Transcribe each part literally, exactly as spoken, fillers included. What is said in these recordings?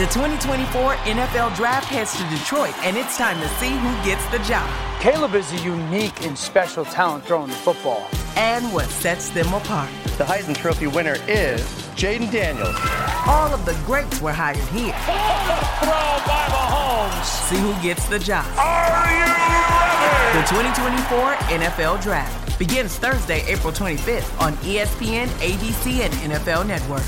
The twenty twenty-four N F L Draft heads to Detroit, and it's time to see who gets the job. Caleb is a unique and special talent throwing the football. And what sets them apart. The Heisman Trophy winner is Jaden Daniels. All of the greats were hired here. Throw by Mahomes. See who gets the job. Are you ready? The twenty twenty-four N F L Draft begins Thursday, April twenty-fifth on E S P N, A B C, and N F L Network.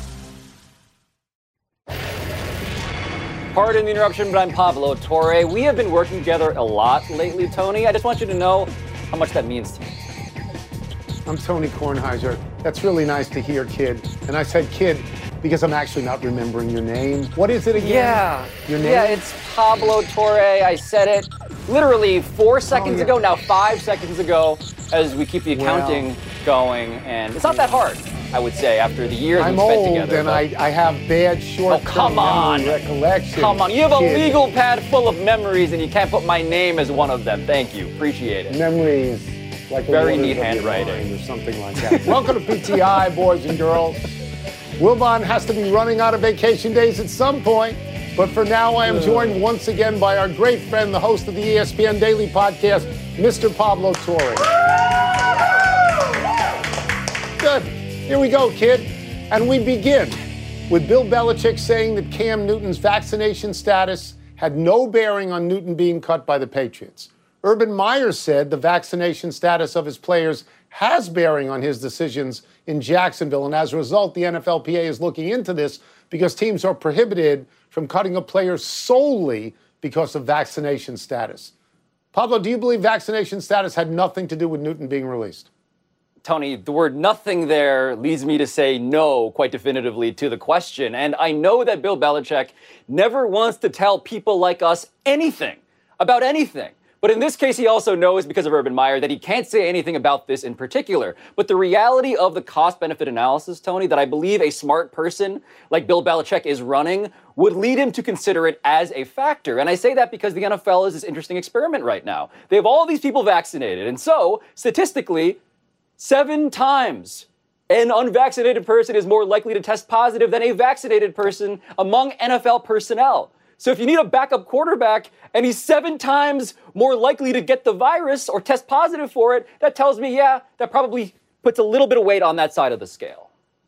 Pardon the interruption, but I'm Pablo Torre. We have been working together a lot lately, Tony. I just want you to know how much that means to me. I'm Tony Kornheiser. That's really nice to hear, kid. And I said kid because I'm actually not remembering your name. What is it again? Yeah. Your name? Yeah, it's Pablo Torre. I said it literally four seconds oh, yeah. ago, now five seconds ago, as we keep the accounting well, going. And it's not that hard, I would say, after the years I'm we've spent old together. And I, I have bad short-term oh, come on. recollection. Come on. You have kid. a legal pad full of memories, and you can't put my name as one of them. Thank you. Appreciate it. Memories. Like very neat handwriting or something like that. Welcome to P T I, boys and girls. Wilbon has to be running out of vacation days at some point, but for now I am joined once again by our great friend, the host of the E S P N Daily Podcast, Mister Pablo Torre. Good. Here we go, kid. And we begin with Bill Belichick saying that Cam Newton's vaccination status had no bearing on Newton being cut by the Patriots. Urban Meyer said the vaccination status of his players has bearing on his decisions in Jacksonville, and as a result, the N F L P A is looking into this because teams are prohibited from cutting a player solely because of vaccination status. Pablo, do you believe vaccination status had nothing to do with Newton being released? Tony, the word nothing there leads me to say no quite definitively to the question, and I know that Bill Belichick never wants to tell people like us anything about anything. But in this case, he also knows, because of Urban Meyer, that he can't say anything about this in particular. But the reality of the cost-benefit analysis, Tony, that I believe a smart person like Bill Belichick is running would lead him to consider it as a factor. And I say that because the N F L is this interesting experiment right now. They have all these people vaccinated. And so, statistically, seven times an unvaccinated person is more likely to test positive than a vaccinated person among N F L personnel. So if you need a backup quarterback and he's seven times more likely to get the virus or test positive for it, that tells me, yeah, that probably puts a little bit of weight on that side of the scale.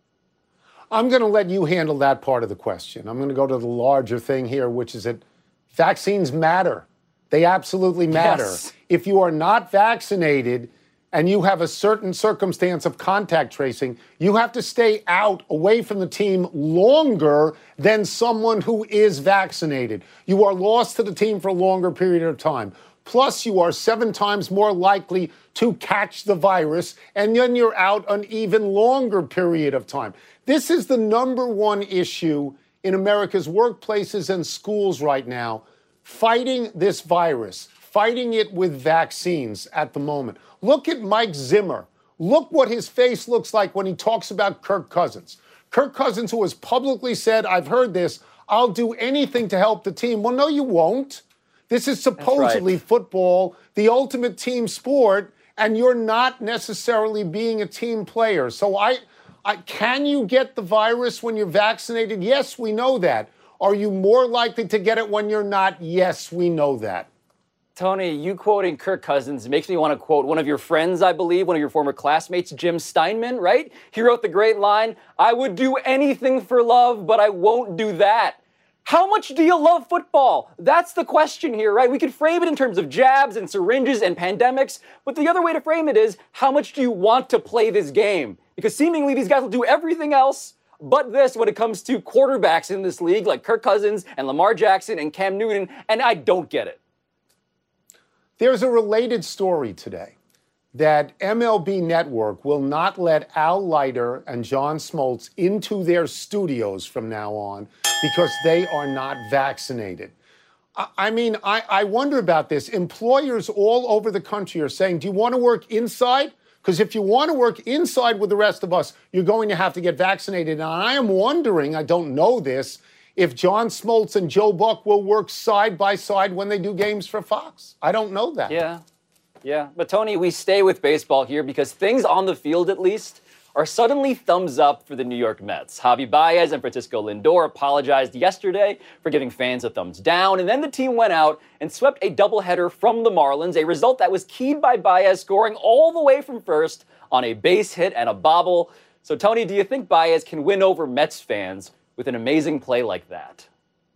I'm going to let you handle that part of the question. I'm going to go to the larger thing here, which is that vaccines matter. They absolutely matter. Yes. If you are not vaccinated and you have a certain circumstance of contact tracing, you have to stay out away from the team longer than someone who is vaccinated. You are lost to the team for a longer period of time. Plus, you are seven times more likely to catch the virus, and then you're out an even longer period of time. This is the number one issue in America's workplaces and schools right now, fighting this virus, fighting it with vaccines at the moment. Look at Mike Zimmer. Look what his face looks like when he talks about Kirk Cousins. Kirk Cousins, who has publicly said, I've heard this, I'll do anything to help the team. Well, no, you won't. This is supposedly right. football, the ultimate team sport, and you're not necessarily being a team player. So I, I, can you get the virus when you're vaccinated? Yes, we know that. Are you more likely to get it when you're not? Yes, we know that. Tony, you quoting Kirk Cousins makes me want to quote one of your friends, I believe, one of your former classmates, Jim Steinman, right? He wrote the great line, I would do anything for love, but I won't do that. How much do you love football? That's the question here, right? We could frame it in terms of jabs and syringes and pandemics, but the other way to frame it is, how much do you want to play this game? Because seemingly these guys will do everything else but this when it comes to quarterbacks in this league, like Kirk Cousins and Lamar Jackson and Cam Newton, and I don't get it. There's a related story today that M L B Network will not let Al Leiter and John Smoltz into their studios from now on because they are not vaccinated. I, I mean, I, I wonder about this. Employers all over the country are saying, do you want to work inside? Because if you want to work inside with the rest of us, you're going to have to get vaccinated. And I am wondering, I don't know this, if John Smoltz and Joe Buck will work side by side when they do games for Fox. I don't know that. Yeah, yeah. But, Tony, we stay with baseball here because things on the field, at least, are suddenly thumbs up for the New York Mets. Javi Baez and Francisco Lindor apologized yesterday for giving fans a thumbs down, and then the team went out and swept a doubleheader from the Marlins, a result that was keyed by Baez scoring all the way from first on a base hit and a bobble. So, Tony, do you think Baez can win over Mets fans with an amazing play like that?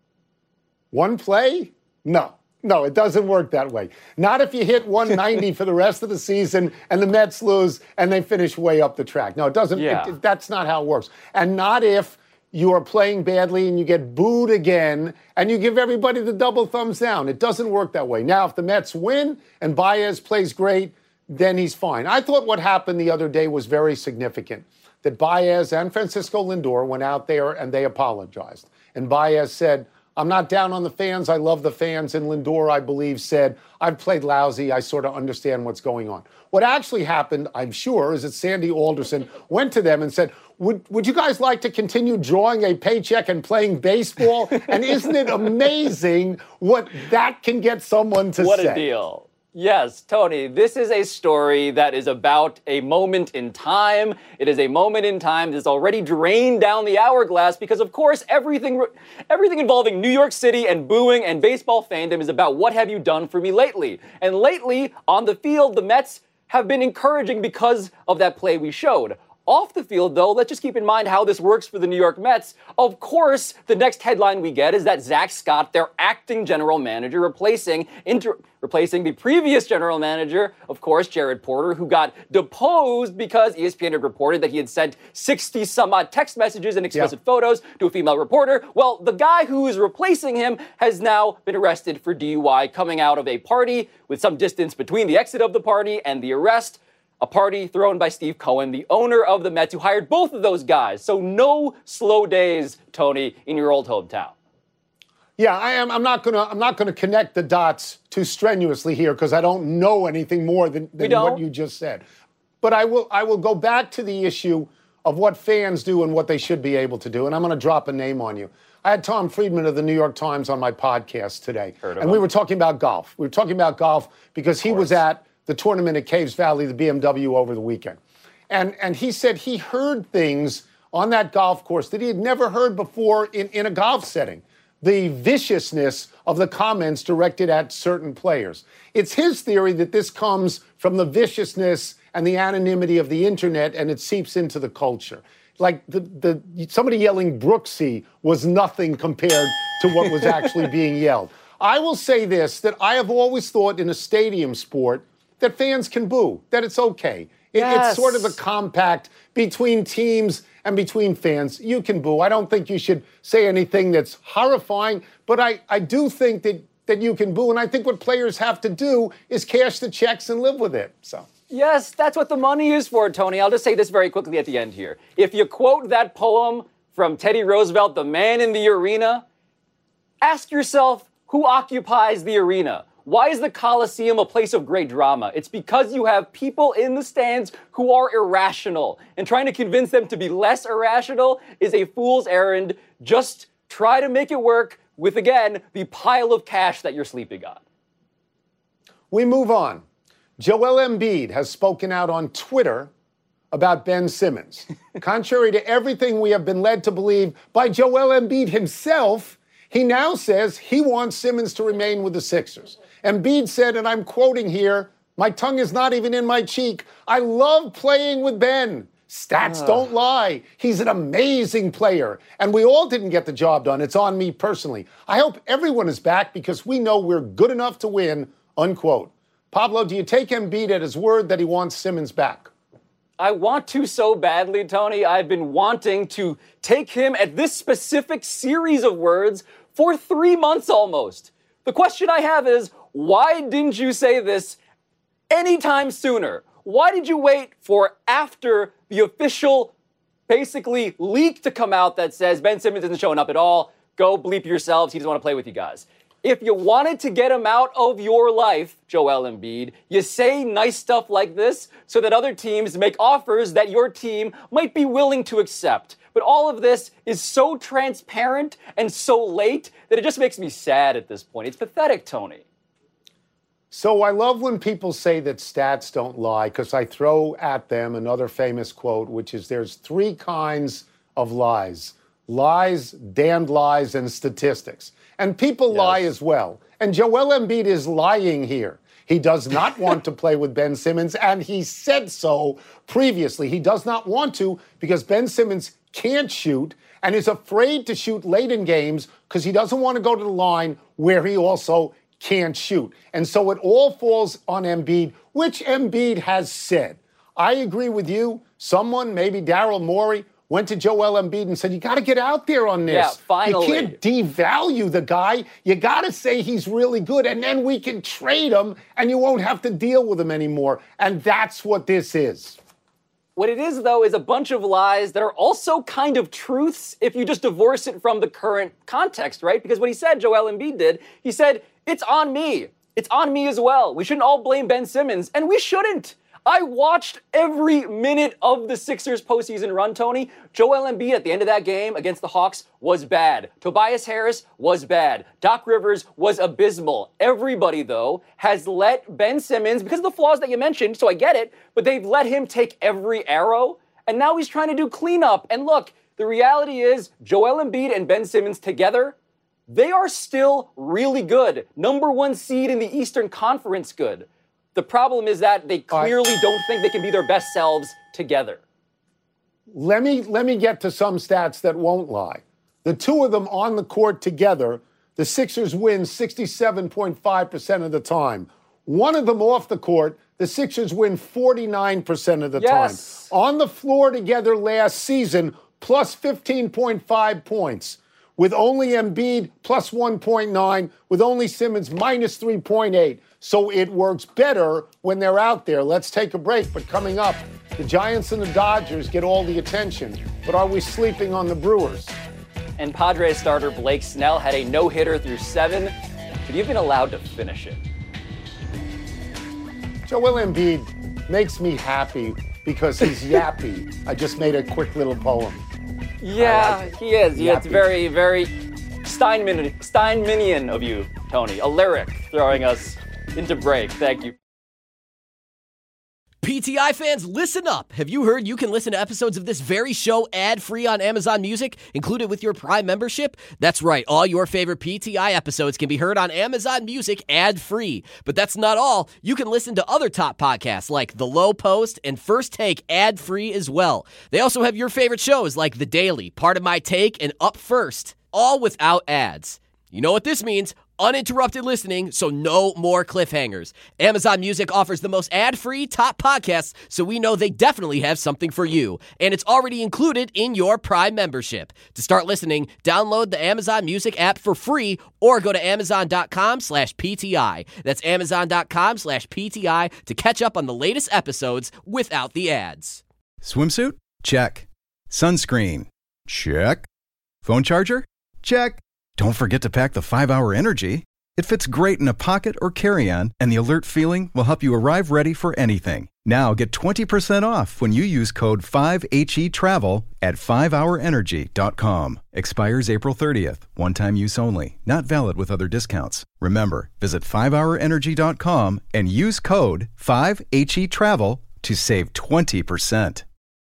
One play? No. No, it doesn't work that way. Not if you hit one ninety for the rest of the season and the Mets lose and they finish way up the track. No, it doesn't. Yeah. It, that's not how it works. And not if you are playing badly and you get booed again and you give everybody the double thumbs down. It doesn't work that way. Now, if the Mets win and Baez plays great, then he's fine. I thought what happened the other day was very significant, that Baez and Francisco Lindor went out there and they apologized. And Baez said, I'm not down on the fans. I love the fans. And Lindor, I believe, said, I've played lousy. I sort of understand what's going on. What actually happened, I'm sure, is that Sandy Alderson went to them and said, would, would you guys like to continue drawing a paycheck and playing baseball? And isn't it amazing what that can get someone to what say? What a deal. Yes, Tony, this is a story that is about a moment in time. It is a moment in time that's already drained down the hourglass because, of course, everything everything involving New York City and booing and baseball fandom is about what have you done for me lately. And lately, on the field, the Mets have been encouraging because of that play we showed. Off the field, though, let's just keep in mind how this works for the New York Mets. Of course, the next headline we get is that Zach Scott, their acting general manager, replacing inter- replacing the previous general manager, of course, Jared Porter, who got deposed because E S P N had reported that he had sent sixty some odd text messages and explicit yeah. photos to a female reporter. Well, the guy who is replacing him has now been arrested for D U I, coming out of a party with some distance between the exit of the party and the arrest. A party thrown by Steve Cohen, the owner of the Mets, who hired both of those guys. So no slow days, Tony, in your old hometown. Yeah, I am. I'm not gonna. I'm not gonna connect the dots too strenuously here because I don't know anything more than, than what you just said. But I will. I will go back to the issue of what fans do and what they should be able to do. And I'm going to drop a name on you. I had Tom Friedman of the New York Times on my podcast today, Heard of and him. we were talking about golf. We were talking about golf because he was at the tournament at Caves Valley, the B M W, over the weekend. And and he said he heard things on that golf course that he had never heard before in, in a golf setting. The viciousness of the comments directed at certain players. It's his theory that this comes from the viciousness and the anonymity of the internet, and it seeps into the culture. Like the, the somebody yelling Brooksy was nothing compared to what was actually being yelled. I will say this, that I have always thought in a stadium sport that fans can boo, that it's okay. It, yes. It's sort of a compact between teams and between fans. You can boo. I don't think you should say anything that's horrifying, but I, I do think that, that you can boo, and I think what players have to do is cash the checks and live with it. So. Yes, that's what the money is for, Tony. I'll just say this very quickly at the end here. If you quote that poem from Teddy Roosevelt, The Man in the Arena, ask yourself who occupies the arena. Why is the Coliseum a place of great drama? It's because you have people in the stands who are irrational, and trying to convince them to be less irrational is a fool's errand. Just try to make it work with, again, the pile of cash that you're sleeping on. We move on. Joel Embiid has spoken out on Twitter about Ben Simmons. Contrary to everything we have been led to believe by Joel Embiid himself, he now says he wants Simmons to remain with the Sixers. Embiid said, and I'm quoting here, "My tongue is not even in my cheek. I love playing with Ben. Stats uh. don't lie. He's an amazing player. And we all didn't get the job done. It's on me personally. I hope everyone is back because we know we're good enough to win," unquote. Pablo, do you take Embiid at his word that he wants Simmons back? I want to so badly, Tony. I've been wanting to take him at this specific series of words for three months almost. The question I have is, why didn't you say this anytime sooner? Why did you wait for after the official, basically, leak to come out that says Ben Simmons isn't showing up at all? Go bleep yourselves. He doesn't want to play with you guys. If you wanted to get him out of your life, Joel Embiid, you say nice stuff like this so that other teams make offers that your team might be willing to accept. But all of this is so transparent and so late that it just makes me sad at this point. It's pathetic, Tony. So I love when people say that stats don't lie, because I throw at them another famous quote, which is there's three kinds of lies. Lies, damned lies, and statistics. And people yes. lie as well. And Joel Embiid is lying here. He does not want to play with Ben Simmons, and he said so previously. He does not want to because Ben Simmons can't shoot and is afraid to shoot late in games because he doesn't want to go to the line where he also can't shoot. And so it all falls on Embiid, which Embiid has said. I agree with you. Someone, maybe Daryl Morey, went to Joel Embiid and said, you got to get out there on this. Yeah, finally. You can't devalue the guy. You got to say he's really good, and then we can trade him, and you won't have to deal with him anymore. And that's what this is. What it is, though, is a bunch of lies that are also kind of truths if you just divorce it from the current context, right? Because what he said, Joel Embiid did, he said, it's on me. It's on me as well. We shouldn't all blame Ben Simmons, and we shouldn't. I watched every minute of the Sixers postseason run, Tony. Joel Embiid at the end of that game against the Hawks was bad. Tobias Harris was bad. Doc Rivers was abysmal. Everybody, though, has let Ben Simmons, because of the flaws that you mentioned, so I get it, but they've let him take every arrow, and now he's trying to do cleanup. And look, the reality is Joel Embiid and Ben Simmons together, they are still really good. Number one seed in the Eastern Conference good. The problem is that they clearly uh, don't think they can be their best selves together. Let me let me get to some stats that won't lie. The two of them on the court together, the Sixers win sixty-seven point five percent of the time. One of them off the court, the Sixers win forty-nine percent of the yes. time. On the floor together last season, plus fifteen point five points. With only Embiid, plus one point nine. With only Simmons, minus three point eight. So it works better when they're out there. Let's take a break. But coming up, the Giants and the Dodgers get all the attention. But are we sleeping on the Brewers? And Padres starter Blake Snell had a no-hitter through seven, but you've been allowed to finish it. Joel Embiid makes me happy because he's yappy. I just made a quick little poem. Yeah, like he is. Yeah, it's yappy. very, very Steinman- Steinmanian of you, Tony. A lyric throwing us into break. Thank you. P T I fans, listen up. Have you heard you can listen to episodes of this very show ad-free on Amazon Music, included with your Prime membership? That's right. All your favorite P T I episodes can be heard on Amazon Music ad-free. But that's not all. You can listen to other top podcasts like The Low Post and First Take ad-free as well. They also have your favorite shows like The Daily, Part of My Take, and Up First, all without ads. You know what this means? Uninterrupted listening, so no more cliffhangers. Amazon Music offers the most ad-free top podcasts, so we know they definitely have something for you. And it's already included in your Prime membership. To start listening, download the Amazon Music app for free or go to amazon.com slash PTI. That's amazon.com slash PTI to catch up on the latest episodes without the ads. Swimsuit? Check. Sunscreen? Check. Phone charger? Check. Don't forget to pack the five hour Energy. It fits great in a pocket or carry-on, and the alert feeling will help you arrive ready for anything. Now get twenty percent off when you use code five H E travel at five hour energy dot com. Expires April thirtieth. One-time use only. Not valid with other discounts. Remember, visit five hour energy dot com and use code five H E travel to save twenty percent.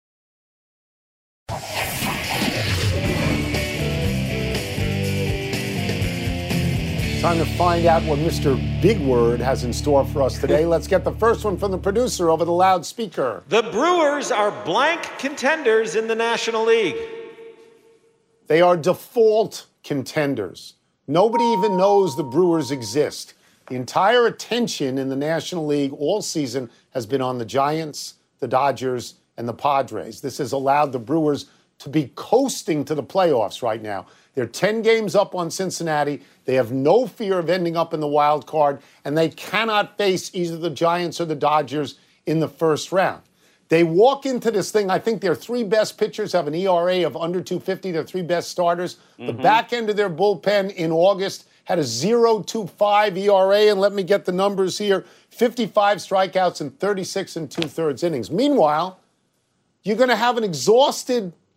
Time to find out what Mister Big Word has in store for us today. Let's get the first one from the producer over the loudspeaker. The Brewers are blank contenders in the National League. They are default contenders. Nobody even knows the Brewers exist. The entire attention in the National League all season has been on the Giants, the Dodgers, and the Padres. This has allowed the Brewers to be coasting to the playoffs right now. They're ten games up on Cincinnati. They have no fear of ending up in the wild card, and they cannot face either the Giants or the Dodgers in the first round. They walk into this thing, I think their three best pitchers have an E R A of under two fifty, their three best starters. Mm-hmm. The back end of their bullpen in August had a zero point two five E R A, and let me get the numbers here, fifty-five strikeouts and thirty-six and two-thirds innings. Meanwhile, you're going to have an exhausted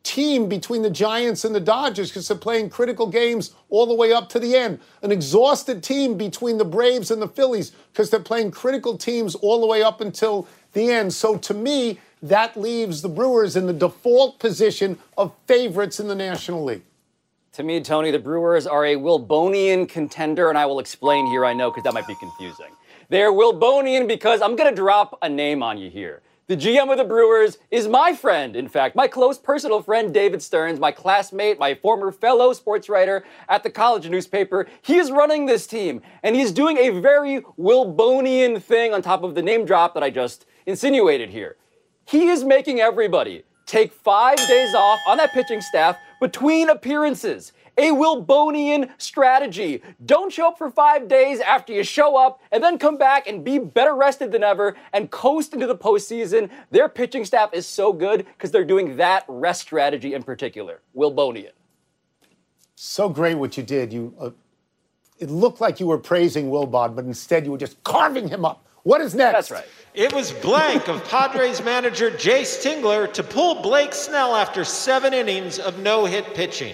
team between the Giants and the Dodgers because they're playing critical games all the way up to the end. An exhausted team between the Braves and the Phillies because they're playing critical teams all the way up until the end. So to me, that leaves the Brewers in the default position of favorites in the National League. To me, Tony, the Brewers are a Wilbonian contender, and I will explain here, I know, because that might be confusing. They're Wilbonian because I'm going to drop a name on you here. The G M of the Brewers is my friend, in fact, my close personal friend, David Stearns, my classmate, my former fellow sports writer at the college newspaper. He is running this team, and he's doing a very Wilbonian thing on top of the name drop that I just insinuated here. He is making everybody take five days off on that pitching staff between appearances. A Wilbonian strategy. Don't show up for five days after you show up and then come back and be better rested than ever and coast into the postseason. Their pitching staff is so good because they're doing that rest strategy in particular. Wilbonian. So great what you did. You, uh, it looked like you were praising Wilbon, but instead you were just carving him up. What is next? That's right. It was blank of Padres manager Jace Tingler to pull Blake Snell after seven innings of no-hit pitching.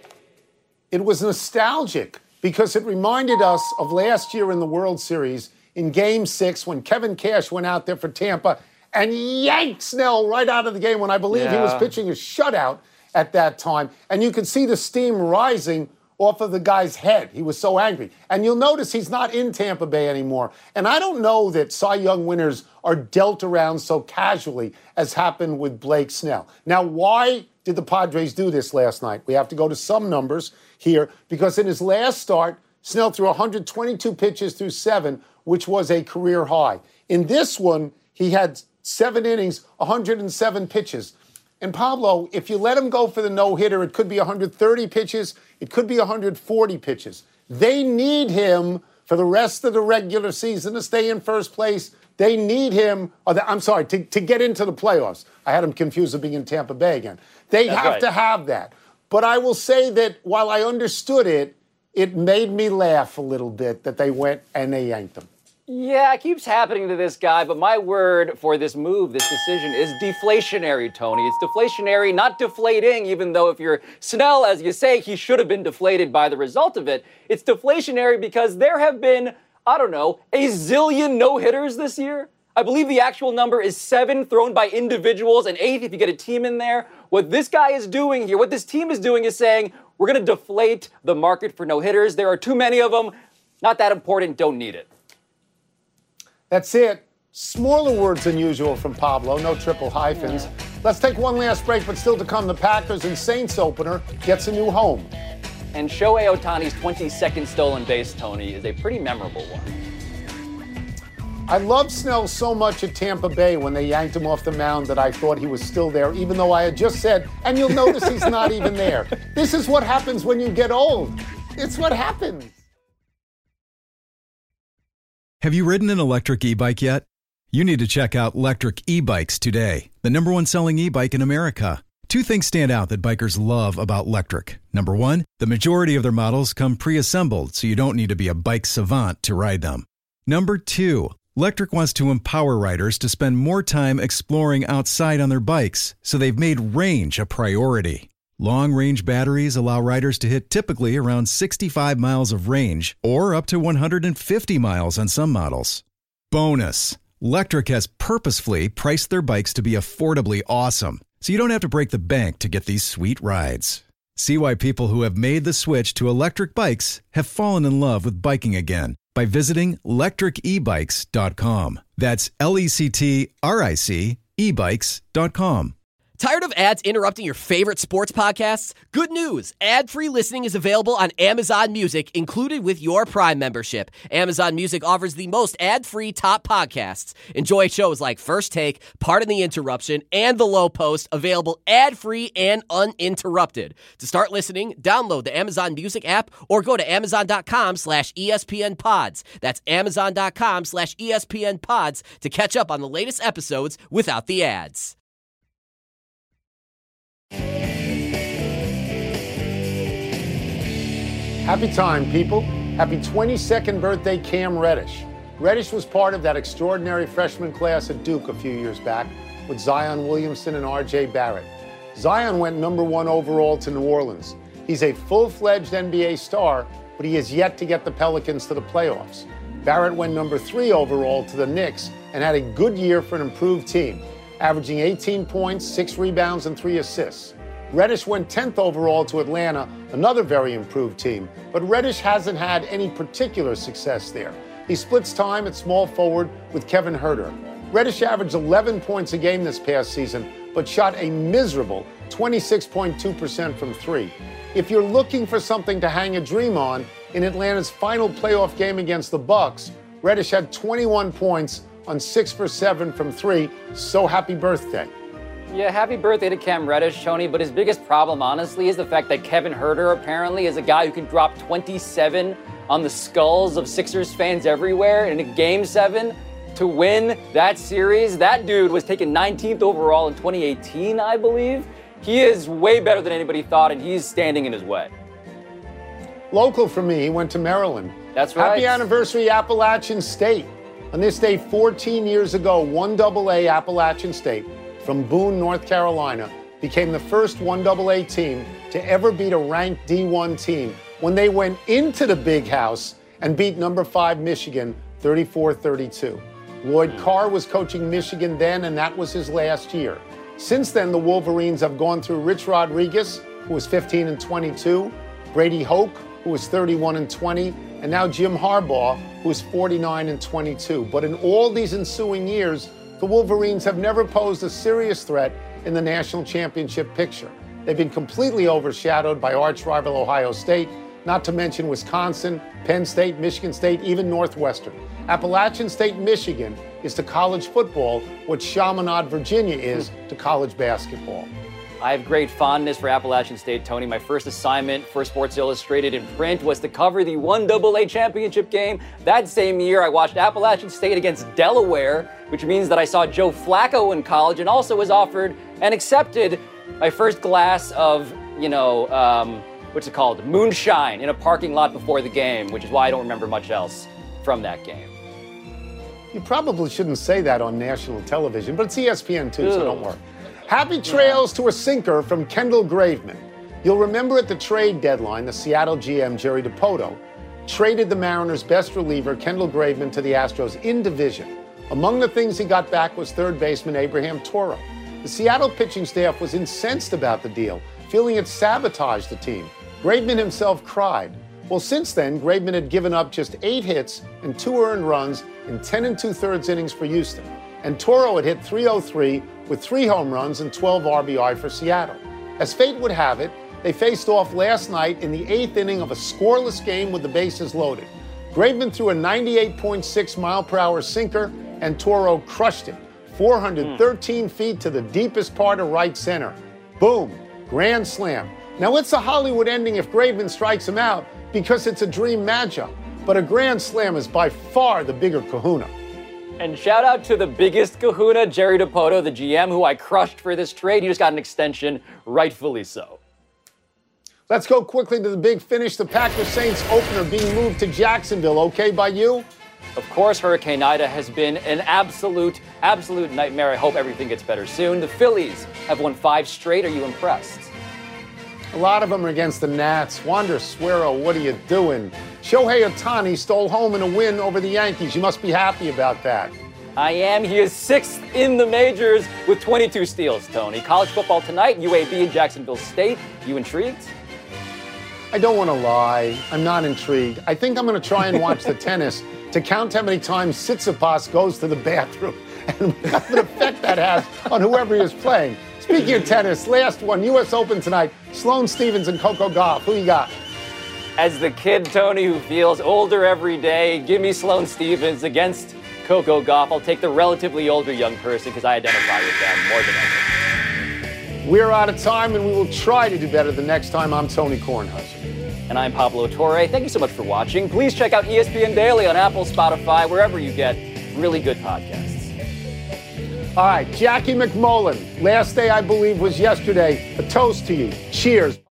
It was nostalgic because it reminded us of last year in the World Series in Game six when Kevin Cash went out there for Tampa and yanked Snell right out of the game when I believe yeah. he was pitching a shutout at that time. And you could see the steam rising off of the guy's head. He was so angry. And you'll notice he's not in Tampa Bay anymore. And I don't know that Cy Young winners are dealt around so casually as happened with Blake Snell. Now, why did the Padres do this last night? We have to go to some numbers here because in his last start, Snell threw one hundred twenty-two pitches through seven, which was a career high. In this one, he had seven innings, one hundred seven pitches. And Pablo, if you let him go for the no-hitter, it could be one hundred thirty pitches, it could be one hundred forty pitches. They need him for the rest of the regular season to stay in first place. They need him, or the, I'm sorry, to, to get into the playoffs. I had him confused with being in Tampa Bay again. They That's have right. to have that. But I will say that while I understood it, it made me laugh a little bit that they went and they yanked him. Yeah, it keeps happening to this guy, but my word for this move, this decision, is deflationary, Tony. It's deflationary, not deflating, even though if you're Snell, as you say, he should have been deflated by the result of it. It's deflationary because there have been, I don't know, a zillion no-hitters this year. I believe the actual number is seven thrown by individuals and eight if you get a team in there. What this guy is doing here, what this team is doing is saying, we're going to deflate the market for no-hitters. There are too many of them. Not that important. Don't need it. That's it. Smaller words than usual from Pablo. No triple hyphens. Yeah. Let's take one last break, but still to come, the Packers and Saints opener gets a new home. And Shohei Ohtani's twenty-second stolen base, Tony, is a pretty memorable one. I loved Snell so much at Tampa Bay when they yanked him off the mound that I thought he was still there, even though I had just said, and you'll notice he's not even there. This is what happens when you get old. It's what happens. Have you ridden an electric e-bike yet? You need to check out Lectric E-Bikes today, the number one selling e-bike in America. Two things stand out that bikers love about Lectric. Number one, the majority of their models come pre-assembled, so you don't need to be a bike savant to ride them. Number two, Lectric wants to empower riders to spend more time exploring outside on their bikes, so they've made range a priority. Long-range batteries allow riders to hit typically around sixty-five miles of range or up to one hundred fifty miles on some models. Bonus, Lectric has purposefully priced their bikes to be affordably awesome, so you don't have to break the bank to get these sweet rides. See why people who have made the switch to electric bikes have fallen in love with biking again by visiting lectric e bikes dot com. That's L E C T R I C e bikes dot com. Tired of ads interrupting your favorite sports podcasts? Good news! Ad-free listening is available on Amazon Music, included with your Prime membership. Amazon Music offers the most ad-free top podcasts. Enjoy shows like First Take, Pardon the Interruption, and The Low Post, available ad-free and uninterrupted. To start listening, download the Amazon Music app or go to amazon.com slash ESPN pods. That's amazon.com slash ESPN pods to catch up on the latest episodes without the ads. Happy time, people. Happy twenty-second birthday, Cam Reddish. Reddish was part of that extraordinary freshman class at Duke a few years back with Zion Williamson and R J Barrett. Zion went number one overall to New Orleans. He's a full-fledged N B A star, but he has yet to get the Pelicans to the playoffs. Barrett went number three overall to the Knicks and had a good year for an improved team, averaging eighteen points, six rebounds, and three assists. Reddish went tenth overall to Atlanta, another very improved team, but Reddish hasn't had any particular success there. He splits time at small forward with Kevin Huerter. Reddish averaged eleven points a game this past season, but shot a miserable twenty-six point two percent from three. If you're looking for something to hang a dream on, in Atlanta's final playoff game against the Bucks, Reddish had twenty-one points on six for seven from three. So happy birthday. Yeah, happy birthday to Cam Reddish, Tony, but his biggest problem, honestly, is the fact that Kevin Huerter apparently is a guy who can drop twenty-seven on the skulls of Sixers fans everywhere in a game seven to win that series. That dude was taken nineteenth overall in twenty eighteen, I believe. He is way better than anybody thought, and he's standing in his way. Local for me, he went to Maryland. That's right. Happy anniversary, Appalachian State. On this day fourteen years ago, one double A Appalachian State from Boone, North Carolina, became the first one double A team to ever beat a ranked D one team when they went into the Big House and beat number five Michigan thirty-four thirty-two. Lloyd Carr was coaching Michigan then, and that was his last year. Since then, the Wolverines have gone through Rich Rodriguez, who was fifteen and twenty-two, Brady Hoke, who was thirty-one and twenty, and now Jim Harbaugh, who is forty-nine and twenty-two. But in all these ensuing years, the Wolverines have never posed a serious threat in the national championship picture. They've been completely overshadowed by arch rival Ohio State, not to mention Wisconsin, Penn State, Michigan State, even Northwestern. Appalachian State, Michigan is to college football what Chaminade, Virginia is to college basketball. I have great fondness for Appalachian State, Tony. My first assignment for Sports Illustrated in print was to cover the one double A championship game. That same year, I watched Appalachian State against Delaware, which means that I saw Joe Flacco in college and also was offered and accepted my first glass of, you know, um, what's it called? Moonshine in a parking lot before the game, which is why I don't remember much else from that game. You probably shouldn't say that on national television, but it's E S P N too, Ew. so don't worry. Happy trails to a sinker from Kendall Graveman. You'll remember at the trade deadline, the Seattle G M, Jerry Dipoto, traded the Mariners' best reliever, Kendall Graveman, to the Astros in division. Among the things he got back was third baseman Abraham Toro. The Seattle pitching staff was incensed about the deal, feeling it sabotaged the team. Graveman himself cried. Well, since then, Graveman had given up just eight hits and two earned runs in ten and two-thirds innings for Houston. And Toro had hit three oh three with three home runs and twelve R B I for Seattle. As fate would have it, they faced off last night in the eighth inning of a scoreless game with the bases loaded. Graveman threw a ninety-eight point six mile per hour sinker, and Toro crushed it, four hundred thirteen mm. feet to the deepest part of right center. Boom, grand slam. Now it's a Hollywood ending if Graveman strikes him out because it's a dream matchup, but a grand slam is by far the bigger kahuna. And shout out to the biggest kahuna, Jerry Dipoto, the G M, who I crushed for this trade. He just got an extension, rightfully so. Let's go quickly to the big finish. The Packers-Saints opener being moved to Jacksonville. Okay by you? Of course, Hurricane Ida has been an absolute, absolute nightmare. I hope everything gets better soon. The Phillies have won five straight. Are you impressed? A lot of them are against the Nats. Wander Suero, what are you doing? Shohei Ohtani stole home in a win over the Yankees. You must be happy about that. I am. He is sixth in the majors with twenty-two steals, Tony. College football tonight, U A B and Jacksonville State. You intrigued? I don't want to lie. I'm not intrigued. I think I'm going to try and watch the tennis to count how many times Tsitsipas goes to the bathroom and what an effect that has on whoever he is playing. Speaking of tennis, last one, U S Open tonight. Sloane Stephens and Coco Gauff. Who you got? As the kid, Tony, who feels older every day, give me Sloane Stephens against Coco Gauff. I'll take the relatively older young person because I identify with them more than ever. We're out of time, and we will try to do better the next time. I'm Tony Kornheiser. And I'm Pablo Torre. Thank you so much for watching. Please check out E S P N Daily on Apple, Spotify, wherever you get really good podcasts. All right, Jackie McMullen. Last day, I believe, was yesterday. A toast to you. Cheers.